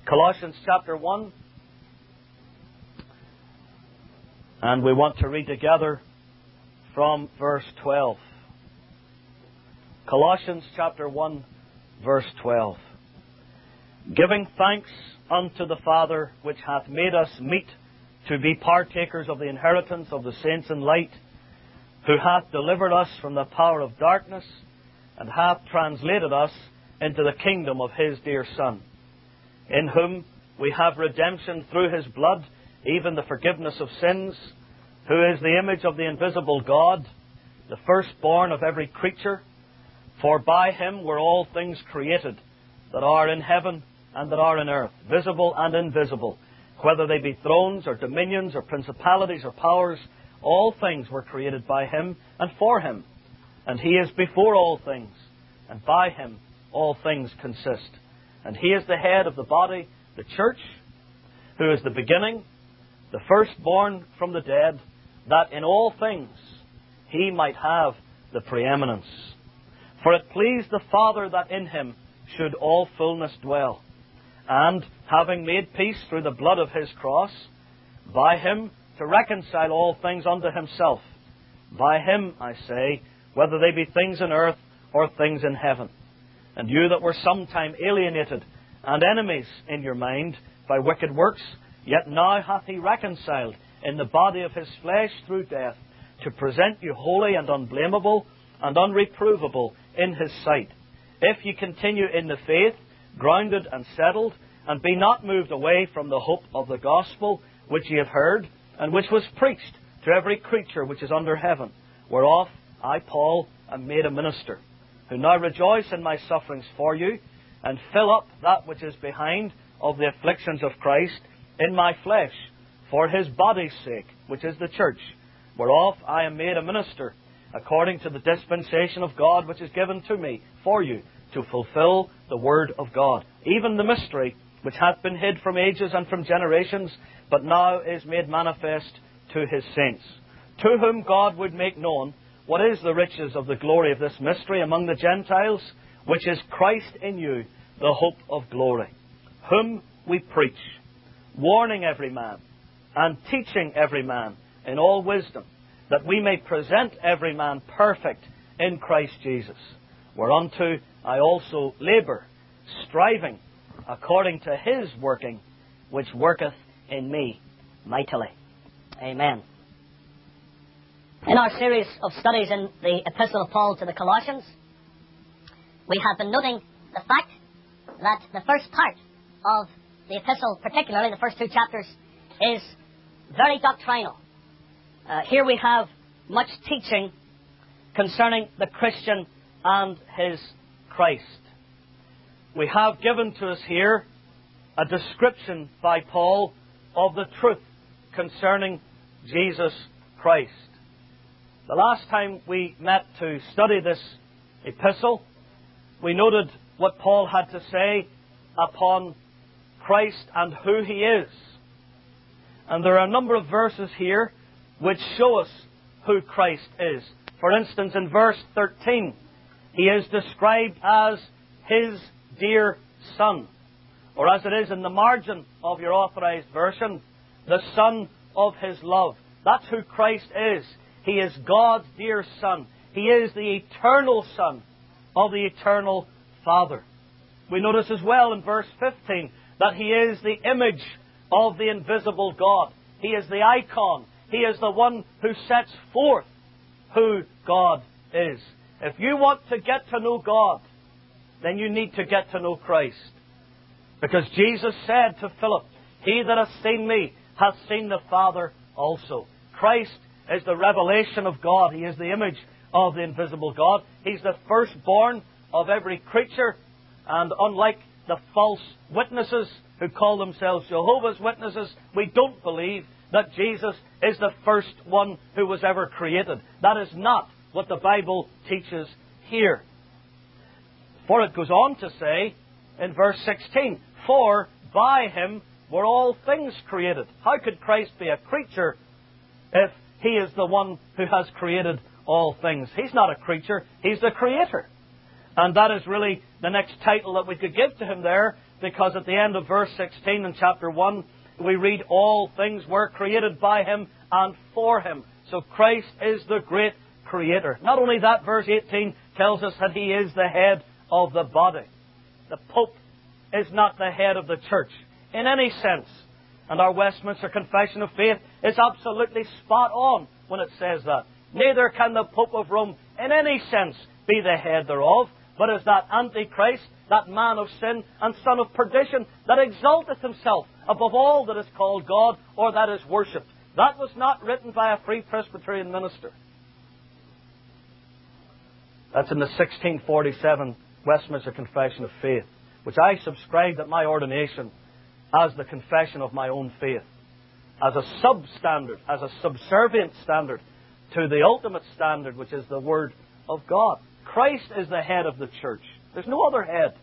Colossians chapter 1. And we want to read together from verse 12. Colossians chapter 1, verse 12. Giving thanks unto the Father, which hath made us meet to be partakers of the inheritance of the saints in light, who hath delivered us from the power of darkness, and hath translated us into the kingdom of His dear Son, in whom we have redemption through His blood, even the forgiveness of sins, who is the image of the invisible God, the firstborn of every creature. For by Him were all things created, that are in heaven and that are in earth, visible and invisible, whether they be thrones or dominions or principalities or powers. All things were created by Him and for Him. And He is before all things, and by Him all things consist. And He is the head of the body, the church, who is the beginning, the firstborn from the dead, that in all things He might have the preeminence. For it pleased the Father that in Him should all fullness dwell. And, having made peace through the blood of His cross, by Him to reconcile all things unto Himself. By Him, I say, whether they be things in earth or things in heaven. And you that were sometime alienated and enemies in your mind by wicked works, yet now hath He reconciled in the body of His flesh through death, to present you holy and unblameable and unreprovable in His sight. If ye continue in the faith, grounded and settled, and be not moved away from the hope of the gospel which ye have heard, and which was preached to every creature which is under heaven, whereof I, Paul, am made a minister, who now rejoice in my sufferings for you, and fill up that which is behind of the afflictions of Christ in my flesh, for His body's sake, which is the church, whereof I am made a minister, according to the dispensation of God which is given to me for you, to fulfill the word of God, even the mystery which hath been hid from ages and from generations, but now is made manifest to His saints, to whom God would make known what is the riches of the glory of this mystery among the Gentiles, which is Christ in you, the hope of glory, whom we preach, warning every man, and teaching every man in all wisdom, that we may present every man perfect in Christ Jesus, whereunto I also labour, striving according to His working, which worketh in me mightily. Amen. In our series of studies in the Epistle of Paul to the Colossians, we have been noting the fact that the first part of the epistle, particularly the first two chapters, is very doctrinal. Here we have much teaching concerning the Christian and his Christ. We have given to us here a description by Paul of the truth concerning Jesus Christ. The last time we met to study this epistle, we noted what Paul had to say upon Christ and who He is. And there are a number of verses here which show us who Christ is. For instance, in verse 13, He is described as His dear Son, or as it is in the margin of your authorized version, the Son of His love. That's who Christ is. He is God's dear Son. He is the eternal Son of the eternal Father. We notice as well in verse 15 that He is the image of the invisible God. He is the icon. He is the one who sets forth who God is. If you want to get to know God, then you need to get to know Christ. Because Jesus said to Philip, "He that hath seen me hath seen the Father also." Christ is the revelation of God. He is the image of the invisible God. He's the firstborn of every creature. And unlike the false witnesses who call themselves Jehovah's Witnesses, we don't believe that Jesus is the first one who was ever created. That is not what the Bible teaches here. For it goes on to say in verse 16, "For by Him were all things created." How could Christ be a creature if He is the one who has created all things? He's not a creature, He's the Creator. And that is really the next title that we could give to Him there, because at the end of verse 16 in chapter 1, we read, all things were created by Him and for Him. So Christ is the great Creator. Not only that, verse 18 tells us that He is the head of the body. The Pope is not the head of the church in any sense. And our Westminster Confession of Faith is absolutely spot on when it says that. Neither can the Pope of Rome in any sense be the head thereof, but is that Antichrist, that man of sin and son of perdition, that exalteth himself above all that is called God or that is worshipped. That was not written by a Free Presbyterian minister. That's in the 1647 Westminster Confession of Faith, which I subscribed at my ordination as the confession of my own faith, as a substandard, as a subservient standard to the ultimate standard, which is the Word of God. Christ is the head of the church. There's no other head,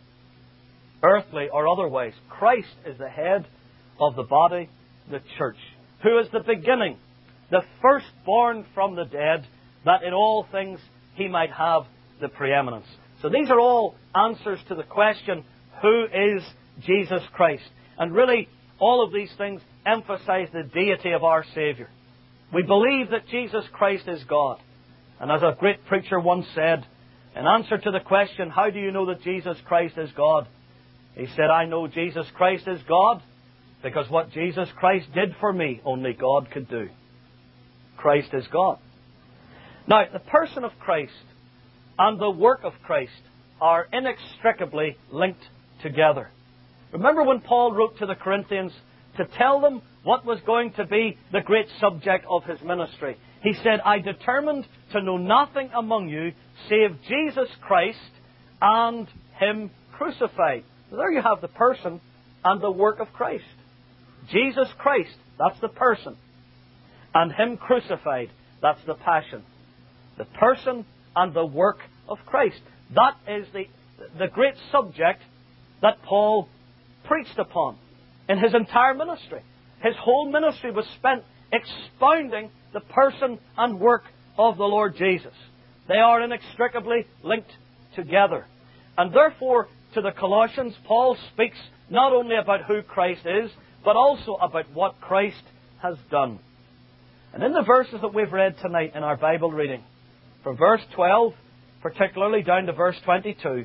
earthly or otherwise. Christ is the head of the body, the church, who is the beginning, the firstborn from the dead, that in all things He might have the preeminence. So these are all answers to the question, who is Jesus Christ? And really, all of these things emphasize the deity of our Savior. We believe that Jesus Christ is God. And as a great preacher once said, in answer to the question, how do you know that Jesus Christ is God? He said, I know Jesus Christ is God because what Jesus Christ did for me, only God could do. Christ is God. Now, the person of Christ and the work of Christ are inextricably linked together. Remember when Paul wrote to the Corinthians to tell them what was going to be the great subject of his ministry? He said, I determined to know nothing among you save Jesus Christ and Him crucified. So there you have the person and the work of Christ. Jesus Christ, that's the person. And Him crucified, that's the passion. The person and the work of Christ. That is the great subject that Paul preached upon in his entire ministry. His whole ministry was spent expounding the person and work of the Lord Jesus. They are inextricably linked together. And therefore, to the Colossians, Paul speaks not only about who Christ is, but also about what Christ has done. And in the verses that we've read tonight in our Bible reading, from verse 12, particularly down to verse 22,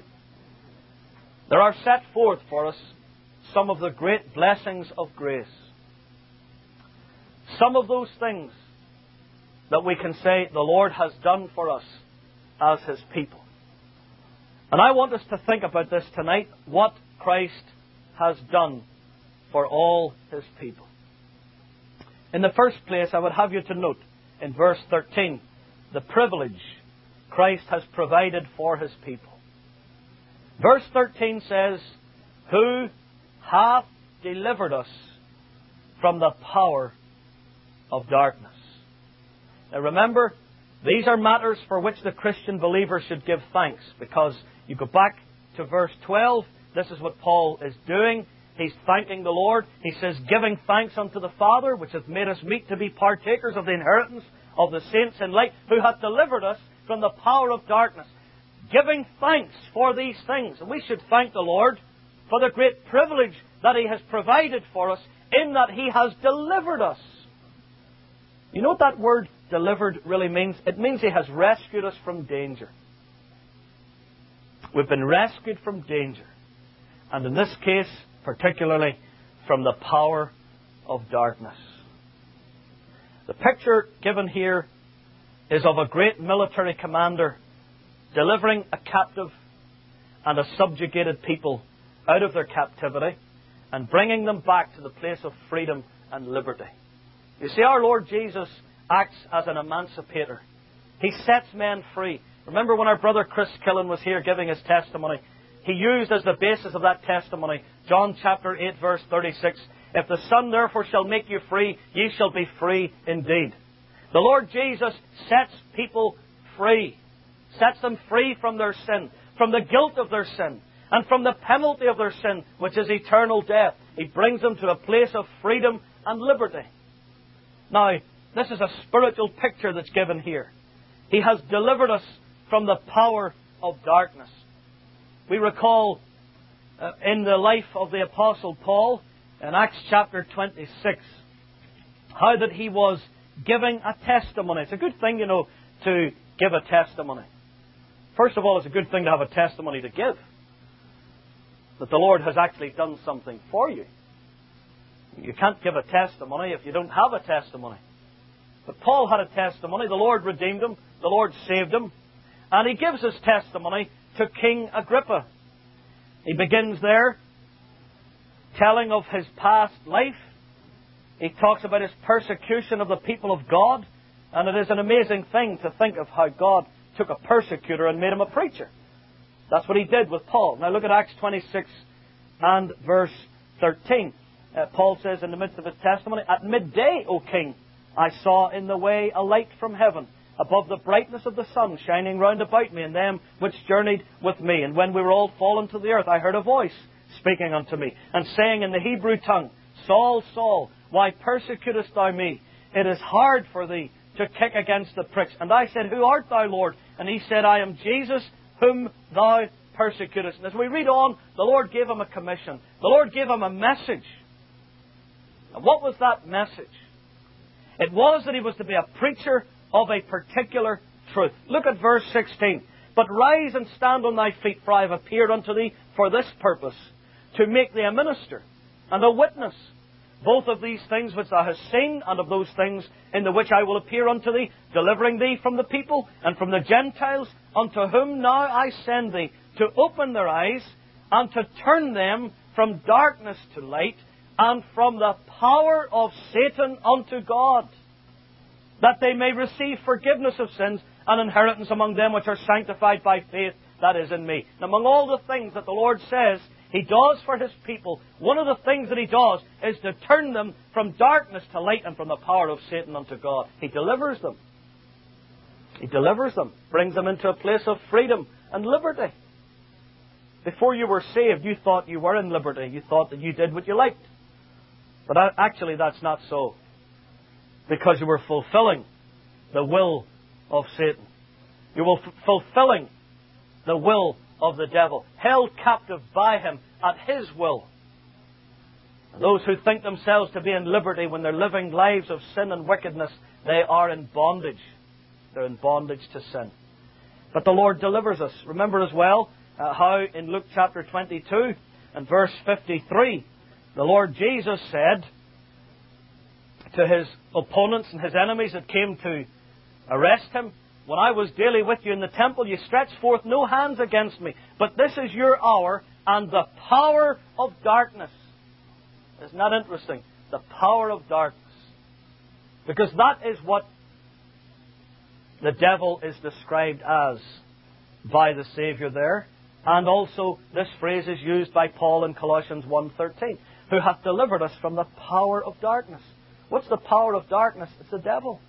there are set forth for us some of the great blessings of grace. Some of those things that we can say the Lord has done for us as His people. And I want us to think about this tonight, what Christ has done for all His people. In the first place, I would have you to note in verse 13, the privilege Christ has provided for His people. Verse 13 says, who hath delivered us from the power of darkness. Now remember, these are matters for which the Christian believer should give thanks, because you go back to verse 12, this is what Paul is doing. He's thanking the Lord. He says, giving thanks unto the Father, which hath made us meet to be partakers of the inheritance of the saints in light, who hath delivered us from the power of darkness. Giving thanks for these things. And we should thank the Lord for the great privilege that He has provided for us, in that He has delivered us. You know what that word delivered really means? It means He has rescued us from danger. We've been rescued from danger. And in this case, particularly from the power of darkness. The picture given here is of a great military commander delivering a captive and a subjugated people out of their captivity and bringing them back to the place of freedom and liberty. You see, our Lord Jesus acts as an emancipator. He sets men free. Remember when our brother Chris Killen was here giving his testimony, he used as the basis of that testimony John chapter 8 verse 36. If the Son therefore shall make you free, ye shall be free indeed. The Lord Jesus sets people free. Sets them free from their sin, from the guilt of their sin, and from the penalty of their sin, which is eternal death. He brings them to a place of freedom and liberty. Now, this is a spiritual picture that's given here. He has delivered us from the power of darkness. We recall in the life of the Apostle Paul in Acts chapter 26, how that he was giving a testimony. It's a good thing, to give a testimony. First of all, it's a good thing to have a testimony to give. That the Lord has actually done something for you. You can't give a testimony if you don't have a testimony. But Paul had a testimony. The Lord redeemed him. The Lord saved him. And he gives his testimony to King Agrippa. He begins there, telling of his past life. He talks about his persecution of the people of God. And it is an amazing thing to think of how God took a persecutor and made him a preacher. That's what he did with Paul. Now look at Acts 26 and verse 13. Paul says in the midst of his testimony, "At midday, O king, I saw in the way a light from heaven, above the brightness of the sun, shining round about me and them which journeyed with me. And when we were all fallen to the earth, I heard a voice speaking unto me, and saying in the Hebrew tongue, Saul, Saul, why persecutest thou me? It is hard for thee to kick against the pricks. And I said, Who art thou, Lord? And he said, I am Jesus, whom thou persecutest." And as we read on, the Lord gave him a commission. The Lord gave him a message. And what was that message? It was that he was to be a preacher of a particular truth. Look at verse 16. "But rise and stand on thy feet, for I have appeared unto thee for this purpose, to make thee a minister and a witness, both of these things which thou hast seen, and of those things in the which I will appear unto thee, delivering thee from the people and from the Gentiles, unto whom now I send thee, to open their eyes, and to turn them from darkness to light, and from the power of Satan unto God, that they may receive forgiveness of sins and inheritance among them which are sanctified by faith that is in me." And among all the things that the Lord says He does for His people, one of the things that He does is to turn them from darkness to light and from the power of Satan unto God. He delivers them. He delivers them, brings them into a place of freedom and liberty. Before you were saved, you thought you were in liberty. You thought that you did what you liked. But actually that's not so. Because you were fulfilling the will of Satan. You were fulfilling the will of the devil, held captive by him at his will. And those who think themselves to be in liberty when they're living lives of sin and wickedness, they are in bondage. They're in bondage to sin. But the Lord delivers us. Remember as well how in Luke chapter 22 and verse 53, the Lord Jesus said to His opponents and His enemies that came to arrest Him, "When I was daily with you in the temple, you stretched forth no hands against me. But this is your hour and the power of darkness." Isn't that interesting? The power of darkness. Because that is what the devil is described as by the Saviour there. And also this phrase is used by Paul in Colossians 1:13. "Who hath delivered us from the power of darkness." What's the power of darkness? It's the devil.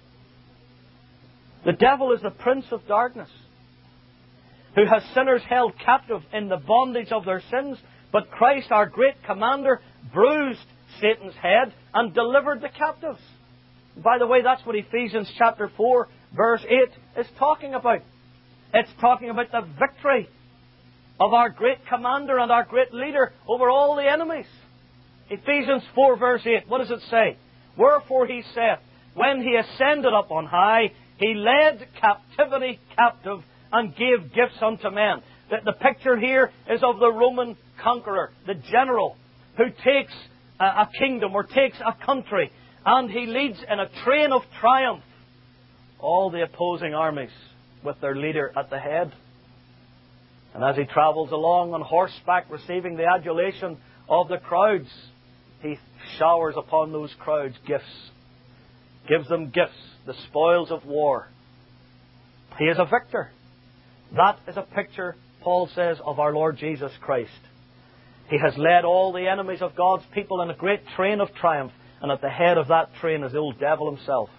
The devil is the prince of darkness, who has sinners held captive in the bondage of their sins. But Christ, our great commander, bruised Satan's head and delivered the captives. By the way, that's what Ephesians chapter 4, verse 8 is talking about. It's talking about the victory of our great commander and our great leader over all the enemies. Ephesians 4, verse 8, what does it say? "Wherefore He saith, when He ascended up on high, He led captivity captive and gave gifts unto men." The picture here is of the Roman conqueror, the general, who takes a kingdom or takes a country, and he leads in a train of triumph all the opposing armies with their leader at the head. And as he travels along on horseback, receiving the adulation of the crowds, he showers upon those crowds gifts. Gives them gifts, the spoils of war. He is a victor. That is a picture, Paul says, of our Lord Jesus Christ. He has led all the enemies of God's people in a great train of triumph, and at the head of that train is the old devil himself.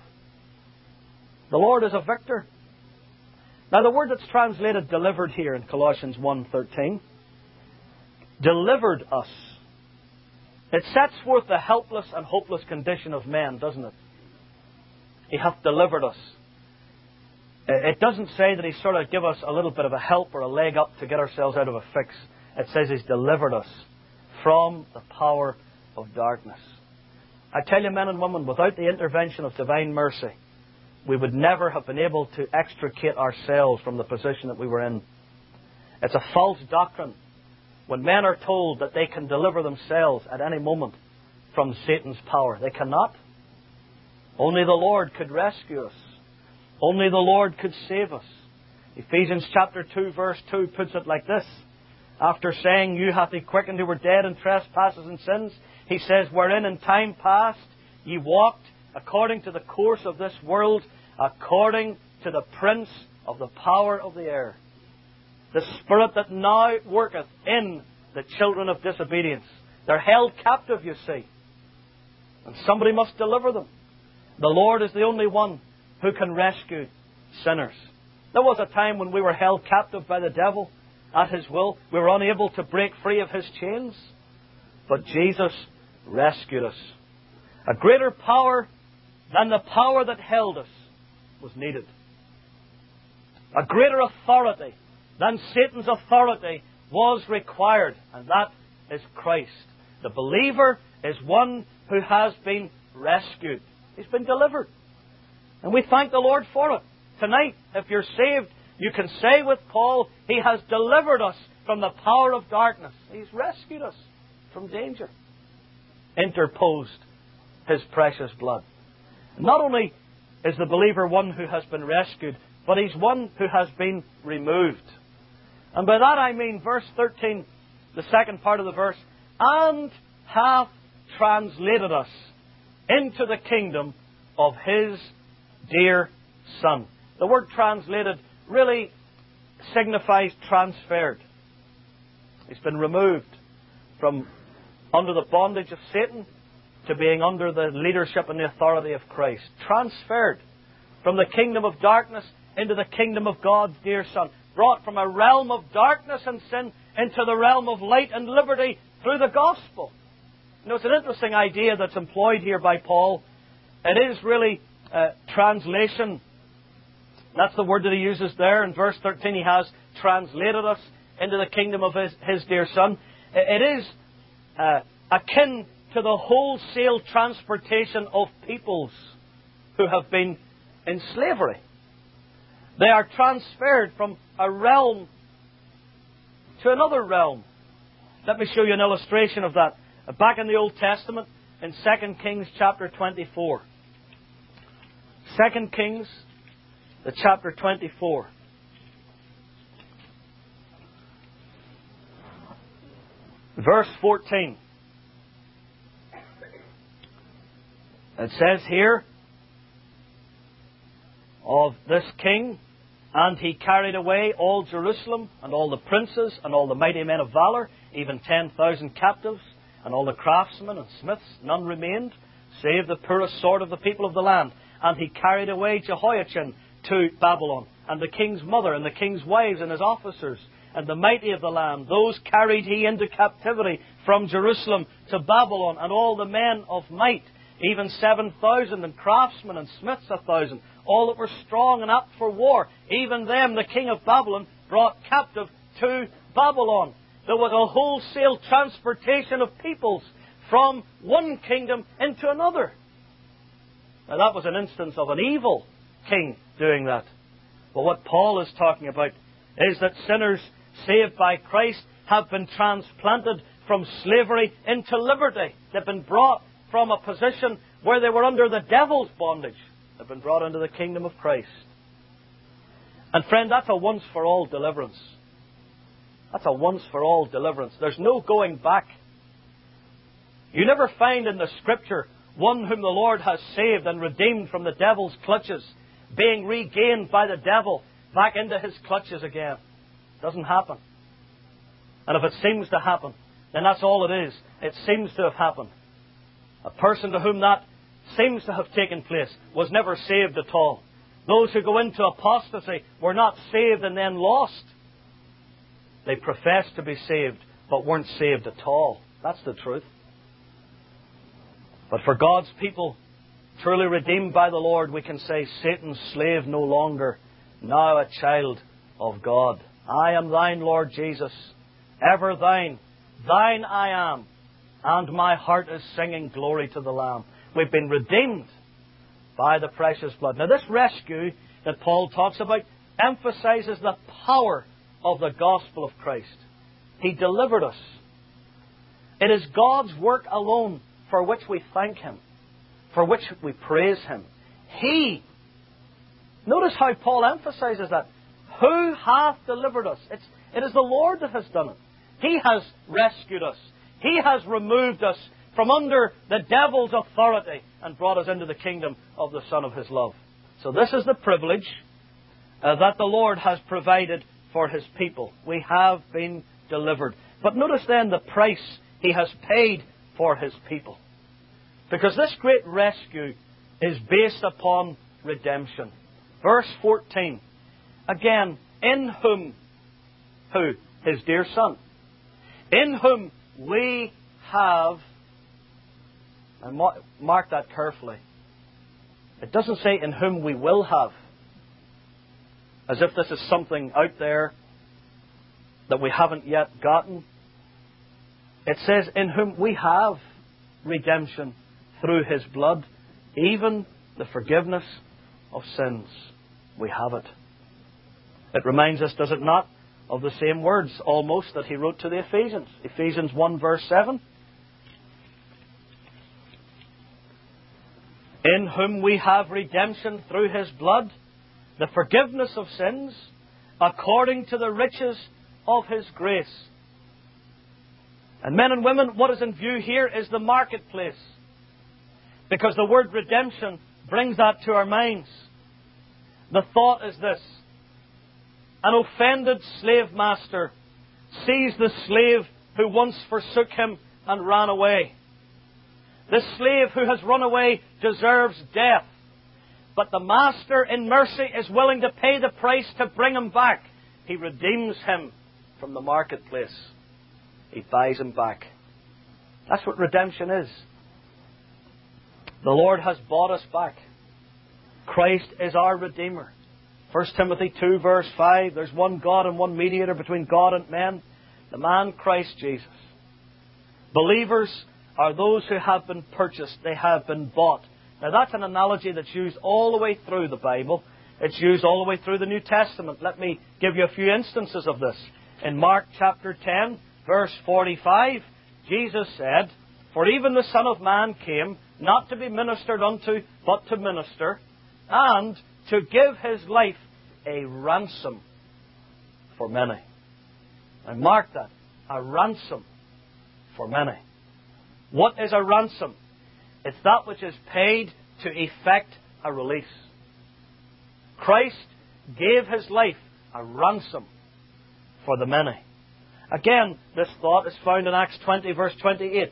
The Lord is a victor. Now the word that's translated delivered here in Colossians 1:13, delivered us. It sets forth the helpless and hopeless condition of men, doesn't it? He hath delivered us. It doesn't say that He sort of give us a little bit of a help or a leg up to get ourselves out of a fix. It says He's delivered us from the power of darkness. I tell you, men and women, without the intervention of divine mercy, we would never have been able to extricate ourselves from the position that we were in. It's a false doctrine when men are told that they can deliver themselves at any moment from Satan's power. They cannot. Only the Lord could rescue us. Only the Lord could save us. Ephesians chapter 2 verse 2 puts it like this. After saying, "You hath He quickened who were dead in trespasses and sins," He says, "wherein in time past ye walked according to the course of this world, according to the prince of the power of the air, the spirit that now worketh in the children of disobedience." They're held captive, you see. And somebody must deliver them. The Lord is the only one who can rescue sinners. There was a time when we were held captive by the devil at his will. We were unable to break free of his chains. But Jesus rescued us. A greater power than the power that held us was needed. A greater authority than Satan's authority was required. And that is Christ. The believer is one who has been rescued. He's been delivered. And we thank the Lord for it. Tonight, if you're saved, you can say with Paul, He has delivered us from the power of darkness. He's rescued us from danger. Interposed His precious blood. Not only is the believer one who has been rescued, but he's one who has been removed. And by that I mean, verse 13, the second part of the verse, "and hath translated us into the kingdom of His dear Son." The word translated really signifies transferred. He's been removed from under the bondage of Satan to being under the leadership and the authority of Christ. Transferred from the kingdom of darkness into the kingdom of God's dear Son. Brought from a realm of darkness and sin into the realm of light and liberty through the gospel. You know, it's an interesting idea that's employed here by Paul. It is really translation. That's the word that he uses there. In verse 13 he has translated us into the kingdom of his dear Son. It is akin to the wholesale transportation of peoples who have been in slavery. They are transferred from a realm to another realm. Let me show you an illustration of that. Back in the Old Testament, in 2 Kings chapter 24. 2 Kings, the chapter 24. Verse 14. It says here of this king, "And he carried away all Jerusalem, and all the princes, and all the mighty men of valor, even 10,000 captives, and all the craftsmen and smiths, none remained, save the poorest sort of the people of the land. And he carried away Jehoiachin to Babylon, and the king's mother, and the king's wives, and his officers, and the mighty of the land. Those carried he into captivity from Jerusalem to Babylon, and all the men of might, even 7,000, and craftsmen and smiths 1,000, all that were strong and apt for war. Even them the king of Babylon brought captive to Babylon." There was a wholesale transportation of peoples from one kingdom into another. Now that was an instance of an evil king doing that. But what Paul is talking about is that sinners saved by Christ have been transplanted from slavery into liberty. They've been brought from a position where they were under the devil's bondage. They've been brought into the kingdom of Christ. And friend, that's a once-for-all deliverance. That's a once-for-all deliverance. There's no going back. You never find in the Scripture one whom the Lord has saved and redeemed from the devil's clutches being regained by the devil back into his clutches again. It doesn't happen. And if it seems to happen, then that's all it is. It seems to have happened. A person to whom that seems to have taken place was never saved at all. Those who go into apostasy were not saved and then lost. They professed to be saved, but weren't saved at all. That's the truth. But for God's people, truly redeemed by the Lord, we can say, "Satan's slave no longer, now a child of God. I am thine, Lord Jesus, ever thine. Thine I am, and my heart is singing glory to the Lamb. We've been redeemed by the precious blood. Now this rescue that Paul talks about emphasizes the power of the gospel of Christ. He delivered us. It is God's work alone for which we thank Him, for which we praise Him. Notice how Paul emphasizes that. Who hath delivered us? It is the Lord that has done it. He has rescued us. He has removed us from under the devil's authority and brought us into the kingdom of the Son of His love. So this is the privilege that the Lord has provided for His people. We have been delivered. But notice then the price He has paid for His people. Because this great rescue is based upon redemption. Verse 14. Again, in whom? Who? His dear Son. In whom we have, and mark that carefully. It doesn't say in whom we will have, as if this is something out there that we haven't yet gotten. It says in whom we have redemption through His blood, even the forgiveness of sins. We have it. It reminds us, does it not, of the same words almost that he wrote to the Ephesians. Ephesians 1 verse 7. In whom we have redemption through His blood, the forgiveness of sins, according to the riches of His grace. And men and women, what is in view here is the marketplace. Because the word redemption brings that to our minds. The thought is this. An offended slave master sees the slave who once forsook him and ran away. The slave who has run away deserves death. But the master in mercy is willing to pay the price to bring him back. He redeems him from the marketplace. He buys him back. That's what redemption is. The Lord has bought us back. Christ is our Redeemer. 1 Timothy 2 verse 5, there's one God and one mediator between God and men, the man Christ Jesus. Believers are those who have been purchased. They have been bought. Now that's an analogy that's used all the way through the Bible. It's used all the way through the New Testament. Let me give you a few instances of this. In Mark chapter 10 verse 45, Jesus said, For even the Son of Man came not to be ministered unto, but to minister, and to give His life a ransom for many. And mark that. A ransom for many. What is a ransom? It's that which is paid to effect a release. Christ gave His life a ransom for the many. Again, this thought is found in Acts 20 verse 28.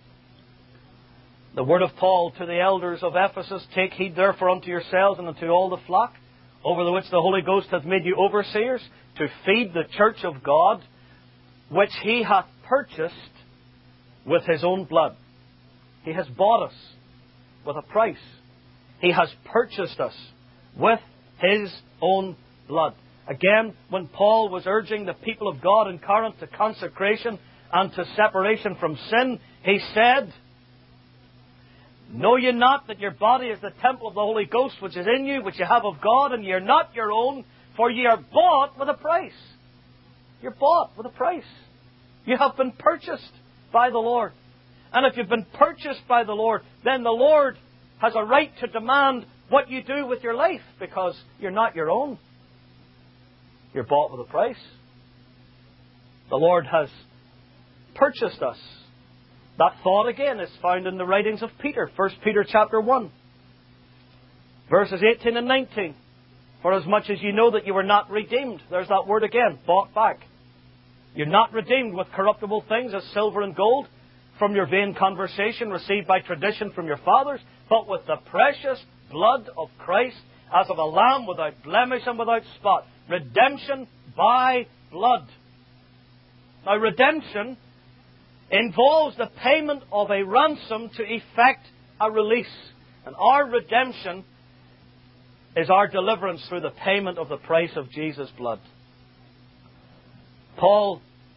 The word of Paul to the elders of Ephesus, Take heed therefore unto yourselves and unto all the flock, over the which the Holy Ghost hath made you overseers, to feed the church of God, which He hath purchased with His own blood. He has bought us with a price. He has purchased us with His own blood. Again, when Paul was urging the people of God in Corinth to consecration and to separation from sin, he said, Know ye not that your body is the temple of the Holy Ghost, which is in you, which you have of God, and ye are not your own, for ye are bought with a price. You're bought with a price. You have been purchased by the Lord. And if you've been purchased by the Lord, then the Lord has a right to demand what you do with your life, because you're not your own. You're bought with a price. The Lord has purchased us. That thought again is found in the writings of Peter. 1 Peter chapter 1. Verses 18 and 19. For as much as you know that you were not redeemed. There's that word again. Bought back. You're not redeemed with corruptible things as silver and gold from your vain conversation received by tradition from your fathers, but with the precious blood of Christ as of a lamb without blemish and without spot. Redemption by blood. Now redemption involves the payment of a ransom to effect a release. And our redemption is our deliverance through the payment of the price of Jesus' blood. Paul,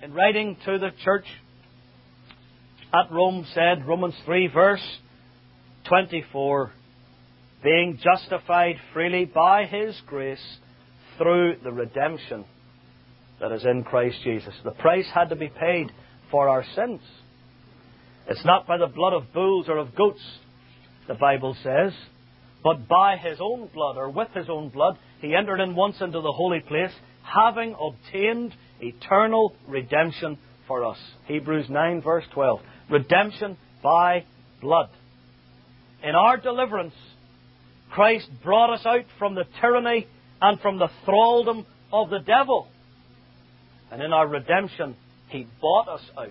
in writing to the church at Rome, said, Romans 3, verse 24, being justified freely by His grace through the redemption that is in Christ Jesus. The price had to be paid for our sins. It's not by the blood of bulls or of goats, the Bible says, but by His own blood, or with His own blood, He entered in once into the holy place, having obtained eternal redemption for us. Hebrews 9, verse 12. Redemption by blood. In our deliverance, Christ brought us out from the tyranny and from the thraldom of the devil. And in our redemption, He bought us out.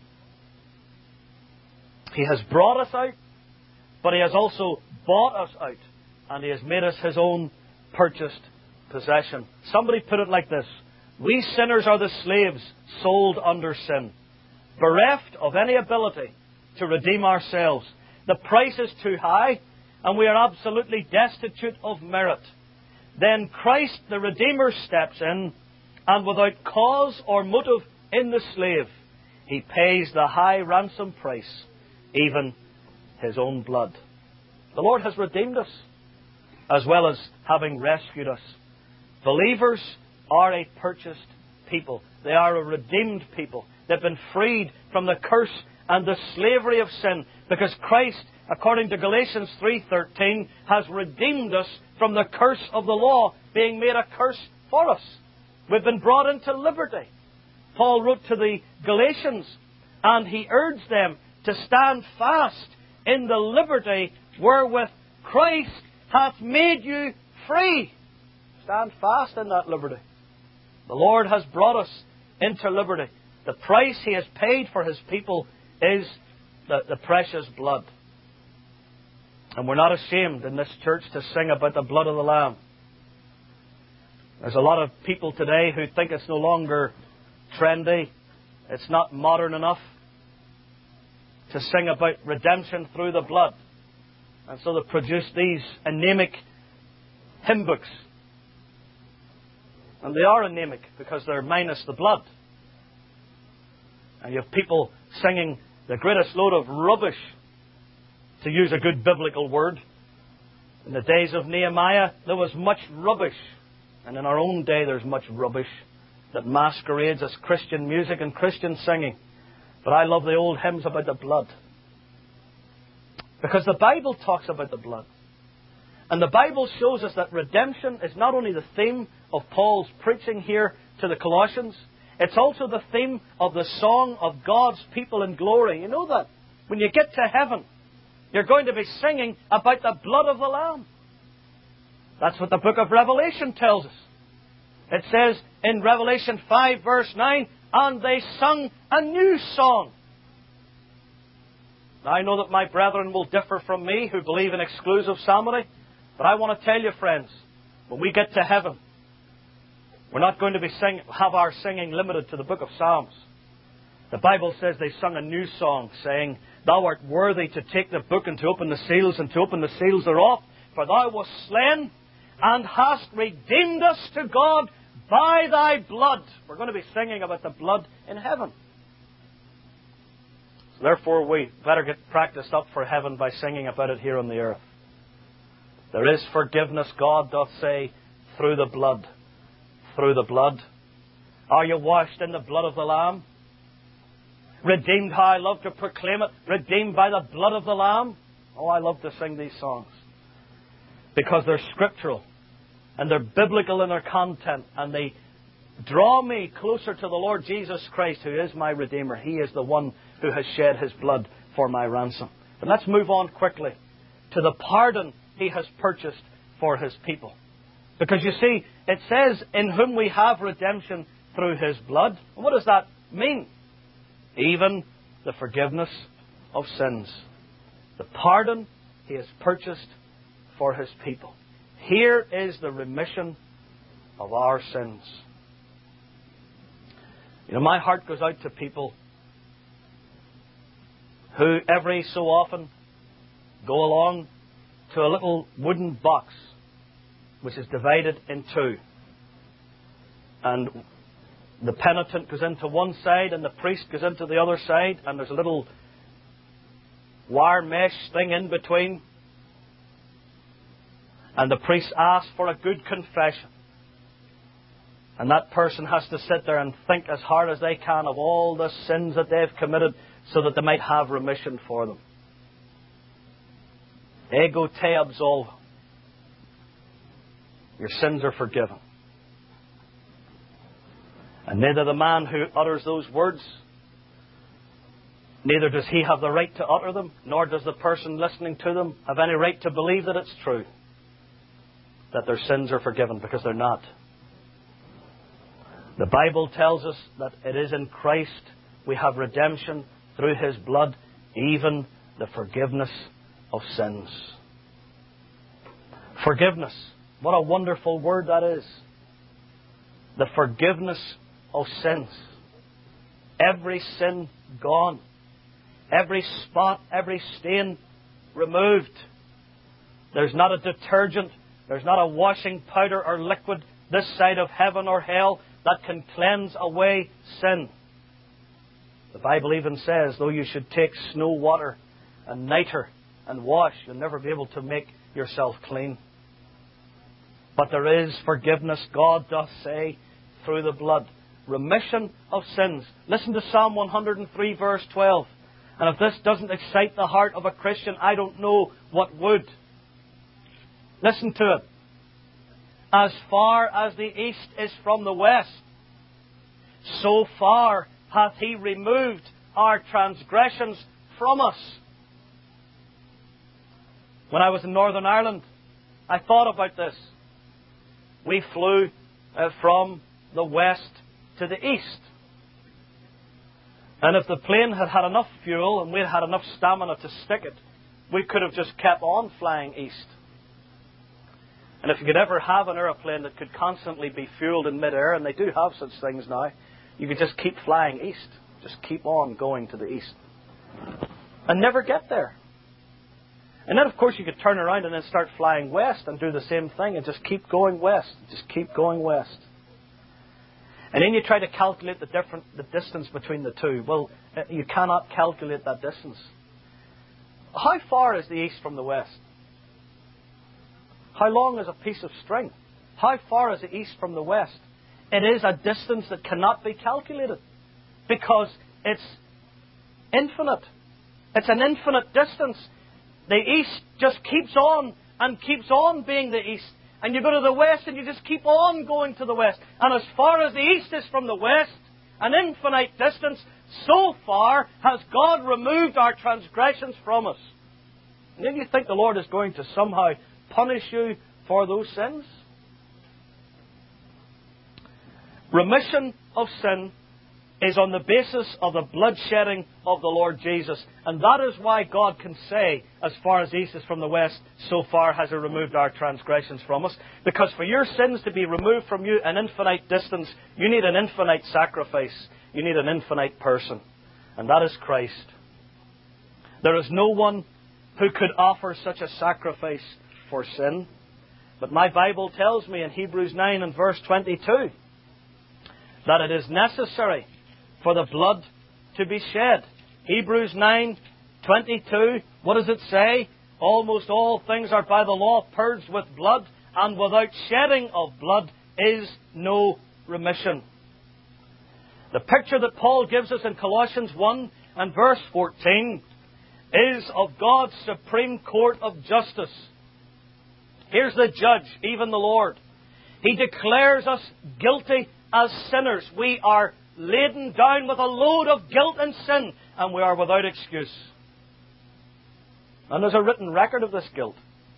He has brought us out, but He has also bought us out. And He has made us His own purchased possession. Somebody put it like this: we sinners are the slaves sold under sin, bereft of any ability to redeem ourselves. The price is too high, and we are absolutely destitute of merit. Then Christ the Redeemer steps in, and without cause or motive in the slave, He pays the high ransom price, even His own blood. The Lord has redeemed us, as well as having rescued us. Believers are a purchased people. They are a redeemed people. They've been freed from the curse and the slavery of sin, because Christ, according to Galatians 3:13, has redeemed us from the curse of the law, being made a curse for us. We've been brought into liberty. Paul wrote to the Galatians, and he urged them to stand fast in the liberty wherewith Christ hath made you free. Stand fast in that liberty. The Lord has brought us into liberty. The price He has paid for His people is the precious blood. And we're not ashamed in this church to sing about the blood of the Lamb. There's a lot of people today who think it's no longer trendy, it's not modern enough to sing about redemption through the blood. And so they produce these anemic hymn books. And they are anemic because they're minus the blood. And you have people singing the greatest load of rubbish, to use a good biblical word. In the days of Nehemiah, there was much rubbish. And in our own day, there's much rubbish that masquerades as Christian music and Christian singing. But I love the old hymns about the blood, because the Bible talks about the blood. And the Bible shows us that redemption is not only the theme of Paul's preaching here to the Colossians, it's also the theme of the song of God's people in glory. You know that? When you get to heaven, you're going to be singing about the blood of the Lamb. That's what the book of Revelation tells us. It says in Revelation 5 verse 9, and they sung a new song. Now, I know that my brethren will differ from me who believe in exclusive psalmody, but I want to tell you, friends, when we get to heaven, we're not going to have our singing limited to the book of Psalms. The Bible says they sung a new song, saying, Thou art worthy to take the book and to open the seals, and to open the seals thereof, for Thou wast slain, and hast redeemed us to God by Thy blood. We're going to be singing about the blood in heaven. So therefore, we better get practiced up for heaven by singing about it here on the earth. There is forgiveness, God doth say, through the blood. Through the blood. Are you washed in the blood of the Lamb? Redeemed, how I love to proclaim it. Redeemed by the blood of the Lamb. Oh, I love to sing these songs, because they're scriptural and they're biblical in their content, and they draw me closer to the Lord Jesus Christ, who is my Redeemer. He is the one who has shed His blood for my ransom. But let's move on quickly to the pardon He has purchased for His people. Because you see, it says, in whom we have redemption through His blood. And what does that mean? Even the forgiveness of sins. The pardon He has purchased for His people. Here is the remission of our sins. You know, my heart goes out to people who every so often go along to a little wooden box which is divided in two. And the penitent goes into one side and the priest goes into the other side, and there's a little wire mesh thing in between. And the priest asks for a good confession. And that person has to sit there and think as hard as they can of all the sins that they've committed so that they might have remission for them. Ego te absolvo. Your sins are forgiven. And neither the man who utters those words, neither does he have the right to utter them, nor does the person listening to them have any right to believe that it's true, that their sins are forgiven, because they're not. The Bible tells us that it is in Christ we have redemption through His blood, even the forgiveness of sins. Forgiveness. What a wonderful word that is. The forgiveness of sins. Every sin gone. Every spot, every stain removed. There's not a detergent, there's not a washing powder or liquid this side of heaven or hell that can cleanse away sin. The Bible even says, though you should take snow water and nitre and wash, you'll never be able to make yourself clean. But there is forgiveness, God doth say, through the blood. Remission of sins. Listen to Psalm 103 verse 12. And if this doesn't excite the heart of a Christian, I don't know what would. Listen to it. As far as the east is from the west, so far hath He removed our transgressions from us. When I was in Northern Ireland, I thought about this. We flew from the west to the east. And if the plane had had enough fuel and we had enough stamina to stick it, we could have just kept on flying east. And if you could ever have an aeroplane that could constantly be fueled in midair, and they do have such things now, you could just keep flying east. Just keep on going to the east. And never get there. And then, of course, you could turn around and then start flying west and do the same thing and just keep going west. Just keep going west. And then you try to calculate the distance between the two. Well, you cannot calculate that distance. How far is the east from the west? How long is a piece of string? How far is the east from the west? It is a distance that cannot be calculated because it's infinite. It's an infinite distance. The east just keeps on and keeps on being the east. And you go to the west and you just keep on going to the west. And as far as the east is from the west, an infinite distance, so far has God removed our transgressions from us. And then you think the Lord is going to somehow punish you for those sins? Remission of sin is on the basis of the bloodshedding of the Lord Jesus. And that is why God can say, as far as the east is from the west, so far has He removed our transgressions from us. Because for your sins to be removed from you an infinite distance, you need an infinite sacrifice. You need an infinite person. And that is Christ. There is no one who could offer such a sacrifice for sin. But my Bible tells me in Hebrews 9 and verse 22 that it is necessary for the blood to be shed. Hebrews 9:22. What does it say? Almost all things are by the law purged with blood, and without shedding of blood is no remission. The picture that Paul gives us in Colossians 1 and verse 14 is of God's supreme court of justice. Here's the judge, even the Lord. He declares us guilty as sinners. We are laden down with a load of guilt and sin, and we are without excuse. And there's a written record of this guilt.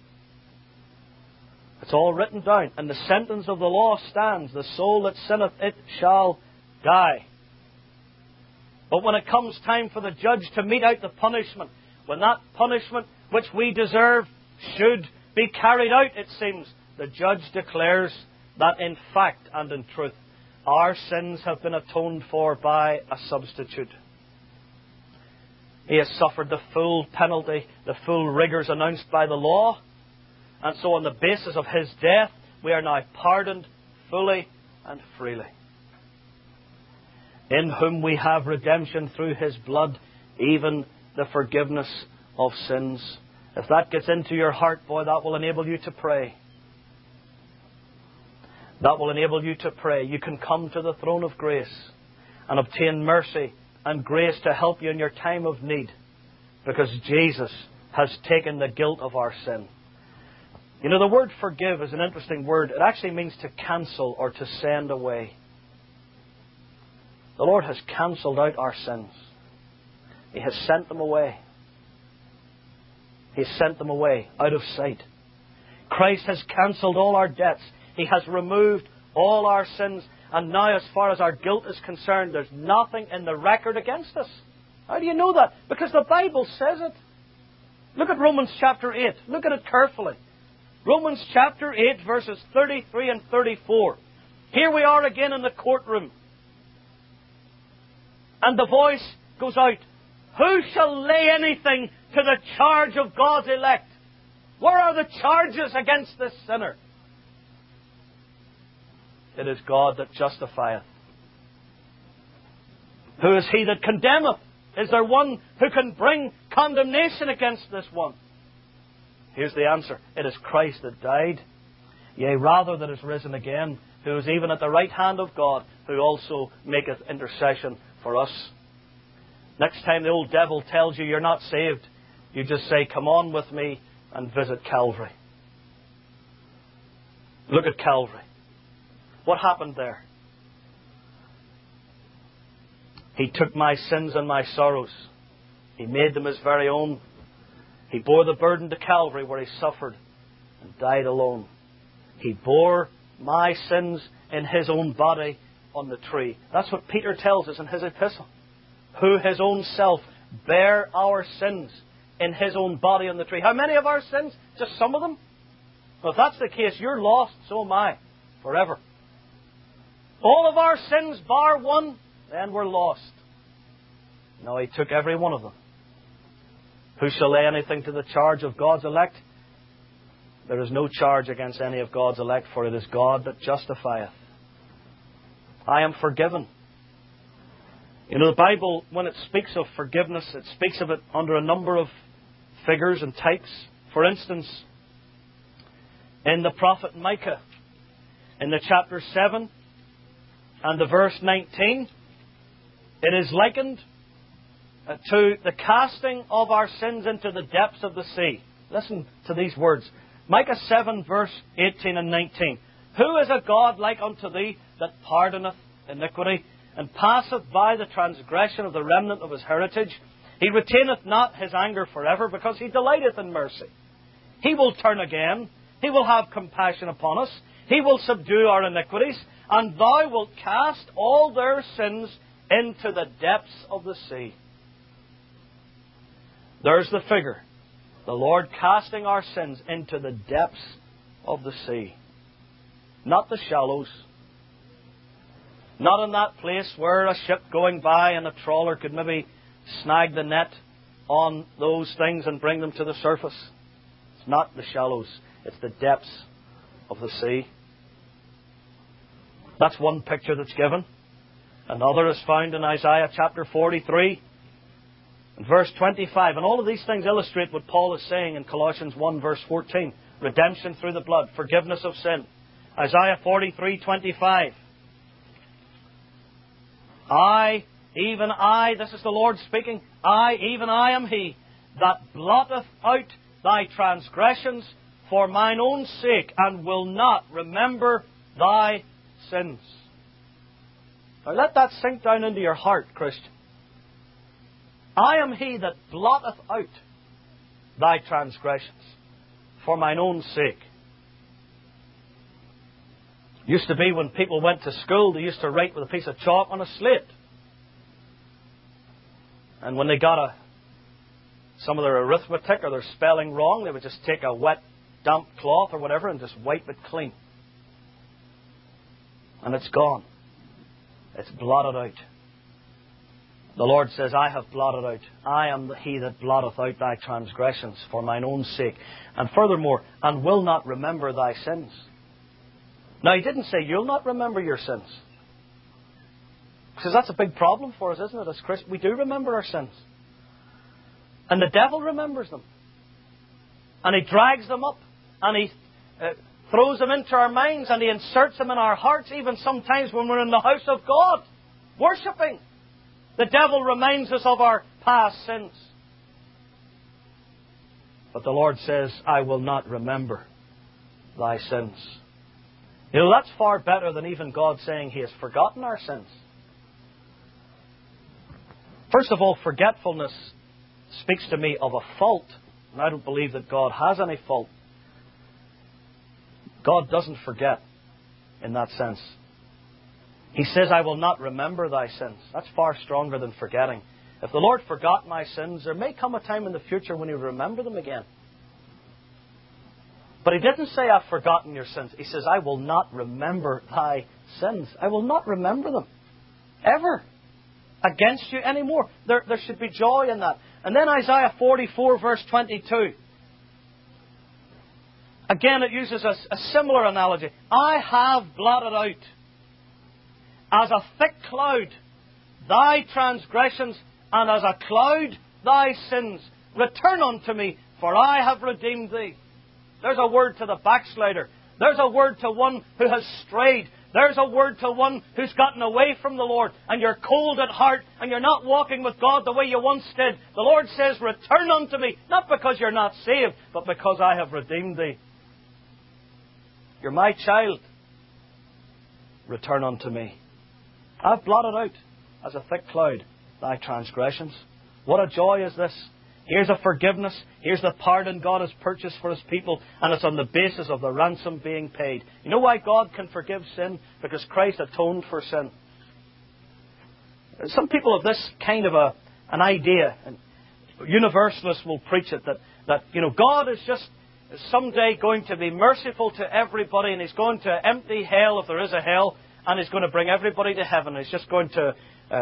It's all written down. And the sentence of the law stands. The soul that sinneth, it shall die. But when it comes time for the judge to mete out the punishment, when that punishment which we deserve should be carried out, it seems, the judge declares that in fact and in truth, our sins have been atoned for by a substitute. He has suffered the full penalty, the full rigours announced by the law. And so on the basis of His death, we are now pardoned fully and freely. in whom we have redemption through His blood, even the forgiveness of sins. If that gets into your heart, boy, that will enable you to pray. That will enable you to pray. You can come to the throne of grace and obtain mercy and grace to help you in your time of need, because Jesus has taken the guilt of our sin. You know, the word forgive is an interesting word. It actually means to cancel or to send away. The Lord has cancelled out our sins. He has sent them away. He has sent them away out of sight. Christ has cancelled all our debts. He has removed all our sins. And now, as far as our guilt is concerned, there's nothing in the record against us. How do you know that? Because the Bible says it. Look at Romans chapter 8. Look at it carefully. Romans chapter 8, verses 33 and 34. Here we are again in the courtroom. And the voice goes out, "Who shall lay anything to the charge of God's elect? Where are the charges against this sinner? It is God that justifieth. Who is he that condemneth? Is there one who can bring condemnation against this one?" Here's the answer. It is Christ that died, yea, rather that is risen again, who is even at the right hand of God, who also maketh intercession for us. Next time the old devil tells you you're not saved, you just say, "Come on with me and visit Calvary." Look at Calvary. What happened there? He took my sins and my sorrows. He made them His very own. He bore the burden to Calvary, where He suffered and died alone. He bore my sins in His own body on the tree. That's what Peter tells us in his epistle. Who His own self bare our sins in His own body on the tree. How many of our sins? Just some of them? Well, if that's the case, you're lost, so am I, forever. All of our sins bar one, then we're lost. No, He took every one of them. Who shall lay anything to the charge of God's elect? There is no charge against any of God's elect, for it is God that justifieth. I am forgiven. You know, the Bible, when it speaks of forgiveness, it speaks of it under a number of figures and types. For instance, in the prophet Micah, in the chapter 7 and the verse 19, it is likened to the casting of our sins into the depths of the sea. Listen to these words. Micah 7, verse 18 and 19. Who is a God like unto thee, that pardoneth iniquity, and passeth by the transgression of the remnant of his heritage? He retaineth not his anger forever, because he delighteth in mercy. He will turn again. He will have compassion upon us. He will subdue our iniquities, and thou wilt cast all their sins into the depths of the sea. There's the figure. The Lord casting our sins into the depths of the sea. Not the shallows. Not in that place where a ship going by and a trawler could maybe snag the net on those things and bring them to the surface. It's not the shallows. It's the depths of the sea. That's one picture that's given. Another is found in Isaiah chapter 43 and verse 25. And all of these things illustrate what Paul is saying in Colossians 1 verse 14. Redemption through the blood, forgiveness of sin. Isaiah 43:25. I, even I, this is the Lord speaking, I, even I am He that blotteth out thy transgressions for mine own sake, and will not remember thy sins. Now let that sink down into your heart, Christian. I am He that blotteth out thy transgressions for mine own sake. Used to be when people went to school, they used to write with a piece of chalk on a slate. And when they got some of their arithmetic or their spelling wrong, they would just take a wet, damp cloth or whatever and just wipe it clean. And it's gone. It's blotted out. The Lord says, I have blotted out. I am He that blotteth out thy transgressions for mine own sake. And furthermore, and will not remember thy sins. Now, He didn't say you'll not remember your sins. Because that's a big problem for us, isn't it? As Christians, we do remember our sins. And the devil remembers them. And he drags them up. And he throws them into our minds. And he inserts them in our hearts, even sometimes when we're in the house of God, worshipping. The devil reminds us of our past sins. But the Lord says, I will not remember thy sins. You know, that's far better than even God saying He has forgotten our sins. First of all, forgetfulness speaks to me of a fault. And I don't believe that God has any fault. God doesn't forget in that sense. He says, I will not remember thy sins. That's far stronger than forgetting. If the Lord forgot my sins, there may come a time in the future when He will remember them again. But He didn't say, I've forgotten your sins. He says, I will not remember thy sins. I will not remember them. Ever. Against you anymore. There should be joy in that. And then Isaiah 44 verse 22. Again, it uses a similar analogy. I have blotted out as a thick cloud thy transgressions, and as a cloud thy sins. Return unto me, for I have redeemed thee. There's a word to the backslider. There's a word to one who has strayed. There's a word to one who's gotten away from the Lord, and you're cold at heart, and you're not walking with God the way you once did. The Lord says, return unto me, not because you're not saved, but because I have redeemed thee. You're my child. Return unto me. I've blotted out as a thick cloud thy transgressions. What a joy is this. Here's a forgiveness. Here's the pardon God has purchased for His people. And it's on the basis of the ransom being paid. You know why God can forgive sin? Because Christ atoned for sin. Some people have this kind of an idea, and universalists will preach it, that God is just someday going to be merciful to everybody, and He's going to empty hell if there is a hell, and He's going to bring everybody to heaven. He's just going to,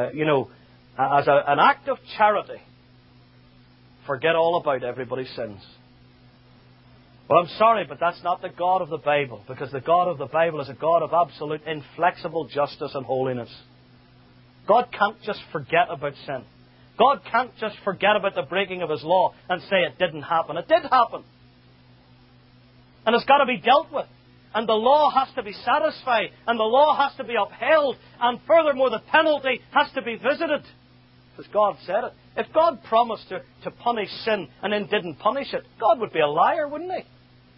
as an act of charity, forget all about everybody's sins. Well, I'm sorry, but that's not the God of the Bible, because the God of the Bible is a God of absolute inflexible justice and holiness. God can't just forget about sin. God can't just forget about the breaking of His law and say it didn't happen. It did happen. And it's got to be dealt with. And the law has to be satisfied. And the law has to be upheld. And furthermore, the penalty has to be visited. Because God said it. If God promised to punish sin and then didn't punish it, God would be a liar, wouldn't He?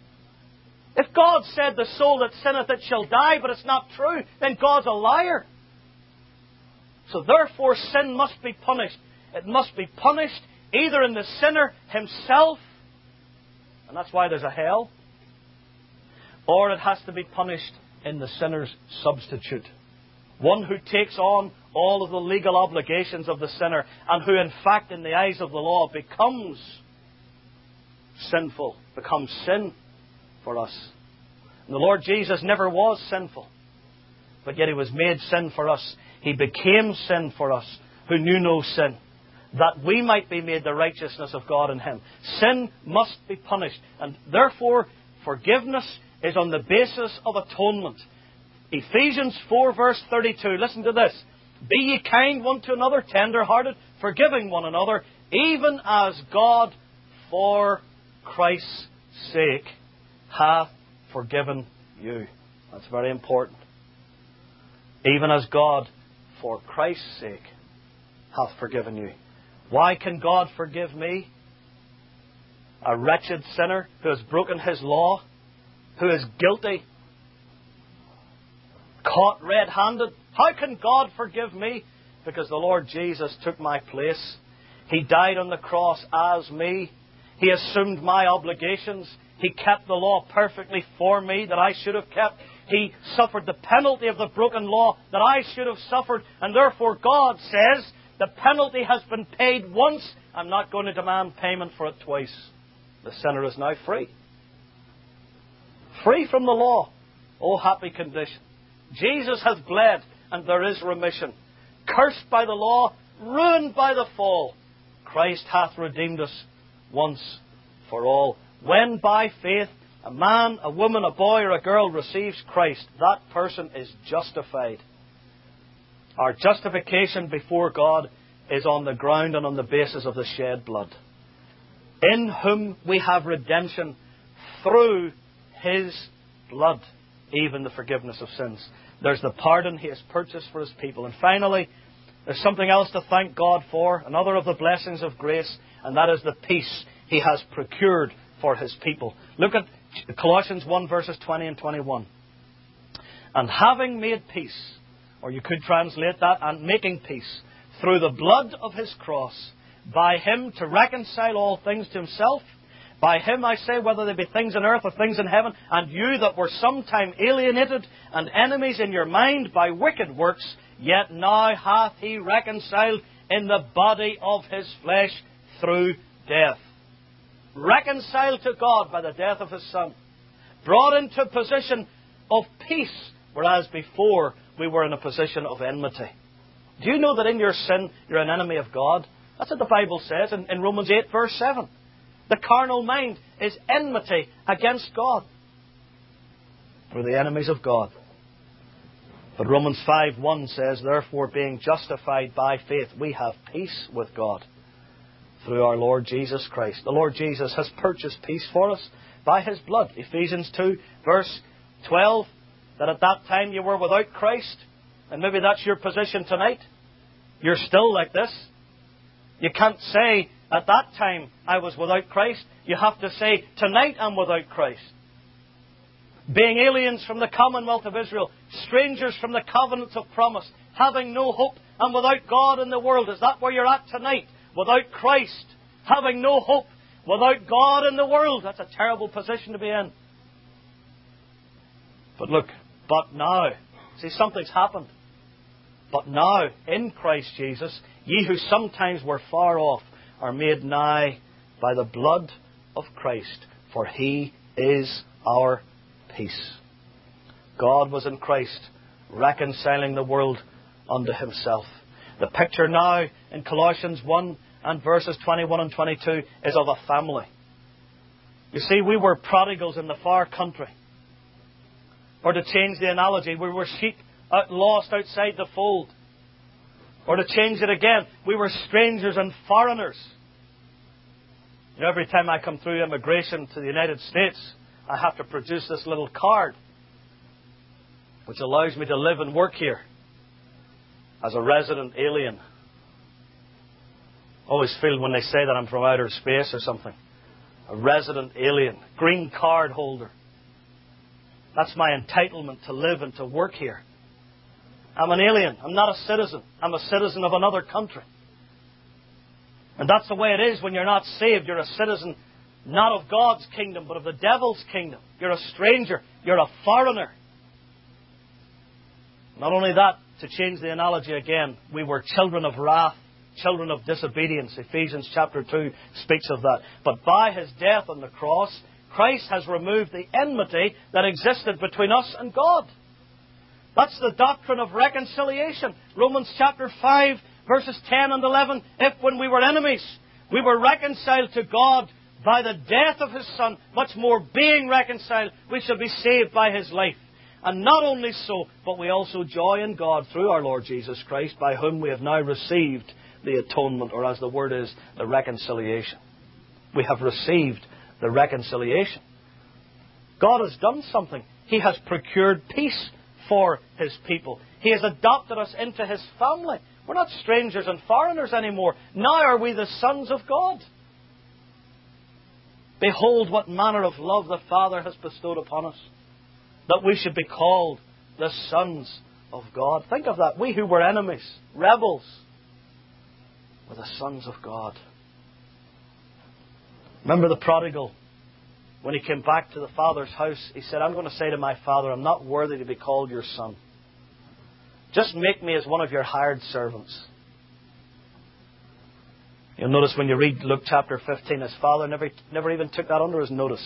If God said the soul that sinneth it shall die, but it's not true, then God's a liar. So therefore sin must be punished. It must be punished either in the sinner himself, and that's why there's a hell, or it has to be punished in the sinner's substitute. One who takes on all of the legal obligations of the sinner, and who in fact in the eyes of the law becomes sinful, becomes sin for us. And the Lord Jesus never was sinful, but yet He was made sin for us. He became sin for us who knew no sin, that we might be made the righteousness of God in Him. Sin must be punished, and therefore forgiveness is on the basis of atonement. Ephesians 4 verse 32, listen to this. Be ye kind one to another, tender-hearted, forgiving one another, even as God for Christ's sake hath forgiven you. That's very important. Even as God for Christ's sake hath forgiven you. Why can God forgive me? A wretched sinner who has broken His law, who is guilty, caught red-handed. How can God forgive me? Because the Lord Jesus took my place. He died on the cross as me. He assumed my obligations. He kept the law perfectly for me that I should have kept. He suffered the penalty of the broken law that I should have suffered. And therefore God says, the penalty has been paid once. I'm not going to demand payment for it twice. The sinner is now free. Free from the law. Oh, happy condition. Jesus hath bled, and there is remission. Cursed by the law, ruined by the fall, Christ hath redeemed us once for all. When by faith a man, a woman, a boy or a girl receives Christ, that person is justified. Our justification before God is on the ground and on the basis of the shed blood. In whom we have redemption through His blood, even the forgiveness of sins. There's the pardon He has purchased for His people. And finally, there's something else to thank God for, another of the blessings of grace, and that is the peace He has procured for His people. Look at Colossians 1 verses 20 and 21. And having made peace, or you could translate that, and making peace, through the blood of His cross, by Him to reconcile all things to Himself. By Him, I say, whether they be things on earth or things in heaven, and you that were sometime alienated and enemies in your mind by wicked works, yet now hath He reconciled in the body of His flesh through death. Reconciled to God by the death of His Son. Brought into a position of peace, whereas before we were in a position of enmity. Do you know that in your sin you're an enemy of God? That's what the Bible says in Romans 8 verse 7. The carnal mind is enmity against God. We're the enemies of God. But Romans 5:1 says, therefore, being justified by faith, we have peace with God through our Lord Jesus Christ. The Lord Jesus has purchased peace for us by His blood. Ephesians 2 verse 12, that at that time you were without Christ. And maybe that's your position tonight. You're still like this. You can't say, at that time I was without Christ. You have to say, tonight I'm without Christ. Being aliens from the commonwealth of Israel, strangers from the covenants of promise, having no hope and without God in the world. Is that where you're at tonight? Without Christ, having no hope, without God in the world. That's a terrible position to be in. But look, but now, see, something's happened. But now, in Christ Jesus, ye who sometimes were far off are made nigh by the blood of Christ, for He is our peace. God was in Christ, reconciling the world unto Himself. The picture now in Colossians 1 and verses 21 and 22 is of a family. You see, we were prodigals in the far country. Or to change the analogy, we were sheep lost outside the fold. Or to change it again, we were strangers and foreigners. You know, every time I come through immigration to the United States, I have to produce this little card which allows me to live and work here as a resident alien. I always feel when they say that I'm from outer space or something. A resident alien, green card holder. That's my entitlement to live and to work here. I'm an alien. I'm not a citizen. I'm a citizen of another country. And that's the way it is when you're not saved. You're a citizen not of God's kingdom, but of the devil's kingdom. You're a stranger. You're a foreigner. Not only that, to change the analogy again, we were children of wrath, children of disobedience. Ephesians chapter 2 speaks of that. But by His death on the cross, Christ has removed the enmity that existed between us and God. That's the doctrine of reconciliation. Romans chapter 5, verses 10 and 11. If when we were enemies, we were reconciled to God by the death of His Son, much more being reconciled, we shall be saved by His life. And not only so, but we also joy in God through our Lord Jesus Christ, by whom we have now received the atonement, or as the word is, the reconciliation. We have received the reconciliation. God has done something. He has procured peace for His people. He has adopted us into His family. We're not strangers and foreigners anymore. Now are we the sons of God. Behold what manner of love the Father has bestowed upon us, that we should be called the sons of God. Think of that. We who were enemies, rebels, were the sons of God. Remember the prodigal? When he came back to the father's house, he said, I'm going to say to my father, I'm not worthy to be called your son. Just make me as one of your hired servants. You'll notice when you read Luke chapter 15, his father never even took that under his notice.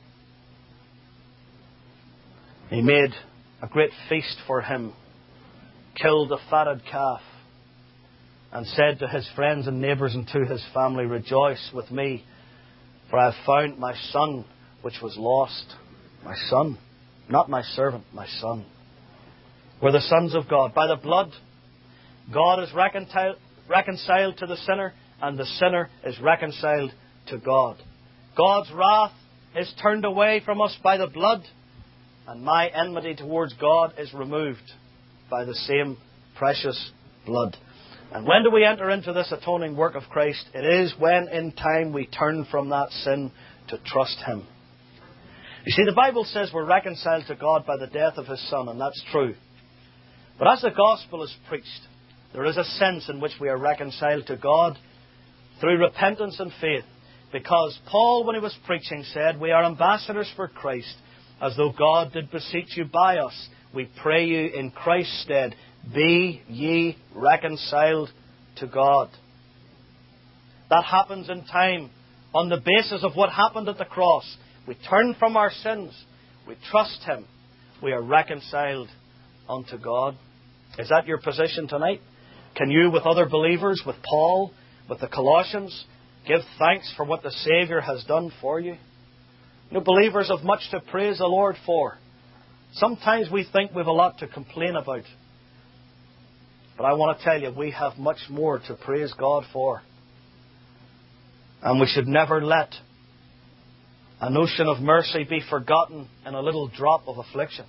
He made a great feast for him, killed a fatted calf, and said to his friends and neighbours and to his family, rejoice with me, for I have found my son which was lost. My son, not my servant, my son. We're the sons of God. By the blood God is reconciled to the sinner, and the sinner is reconciled to God. God's wrath is turned away from us by the blood, and my enmity towards God is removed by the same precious blood. And when do we enter into this atoning work of Christ? It is when in time we turn from that sin to trust Him. You see, the Bible says we're reconciled to God by the death of His Son, and that's true. But as the gospel is preached, there is a sense in which we are reconciled to God through repentance and faith. Because Paul, when he was preaching, said, we are ambassadors for Christ, as though God did beseech you by us. We pray you in Christ's stead, be ye reconciled to God. That happens in time on the basis of what happened at the cross. We turn from our sins. We trust Him. We are reconciled unto God. Is that your position tonight? Can you, with other believers, with Paul, with the Colossians, give thanks for what the Saviour has done for you? You know, believers have much to praise the Lord for. Sometimes we think we have a lot to complain about. But I want to tell you, we have much more to praise God for. And we should never let a notion of mercy be forgotten in a little drop of affliction.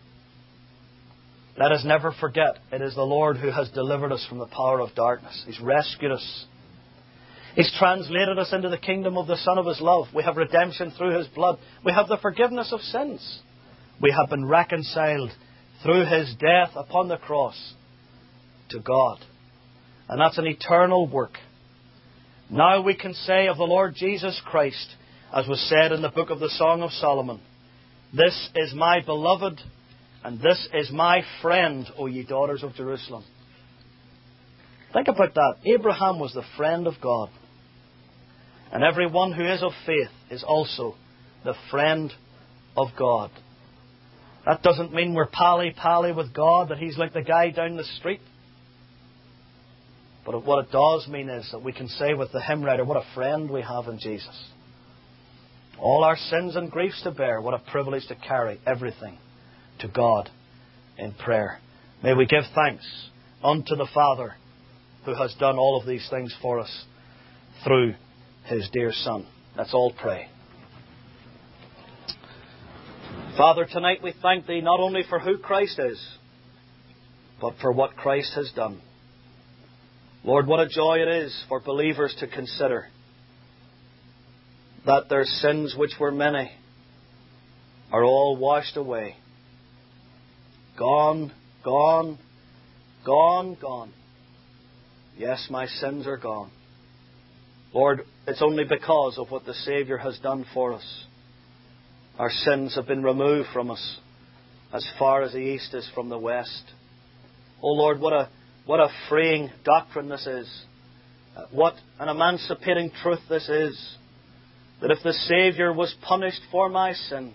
Let us never forget, it is the Lord who has delivered us from the power of darkness. He's rescued us. He's translated us into the kingdom of the Son of His love. We have redemption through His blood. We have the forgiveness of sins. We have been reconciled through His death upon the cross to God. And that's an eternal work. Now we can say of the Lord Jesus Christ, as was said in the book of the Song of Solomon, this is my beloved, and this is my friend, O ye daughters of Jerusalem. Think about that. Abraham was the friend of God. And everyone who is of faith is also the friend of God. That doesn't mean we're pally-pally with God, that He's like the guy down the street. But what it does mean is that we can say with the hymn writer, what a friend we have in Jesus. All our sins and griefs to bear, what a privilege to carry everything to God in prayer. May we give thanks unto the Father who has done all of these things for us through His dear Son. Let's all pray. Father, tonight we thank Thee not only for who Christ is, but for what Christ has done. Lord, what a joy it is for believers to consider that their sins, which were many, are all washed away. Gone, gone, gone, gone. Yes, my sins are gone. Lord, it's only because of what the Saviour has done for us. Our sins have been removed from us as far as the east is from the west. Oh Lord, what a freeing doctrine this is. What an emancipating truth this is. That if the Saviour was punished for my sins,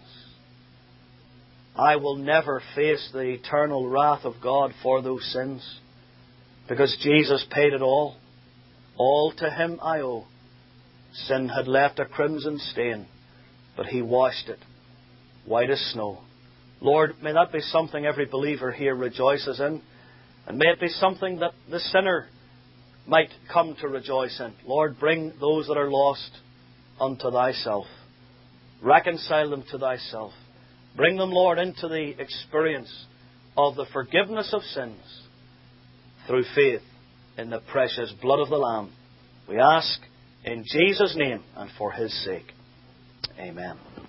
I will never face the eternal wrath of God for those sins. Because Jesus paid it all. All to Him I owe. Sin had left a crimson stain, but He washed it white as snow. Lord, may that be something every believer here rejoices in. And may it be something that the sinner might come to rejoice in. Lord, bring those that are lost unto Thyself. Reconcile them to Thyself. Bring them, Lord, into the experience of the forgiveness of sins through faith in the precious blood of the Lamb. We ask in Jesus' name and for His sake. Amen.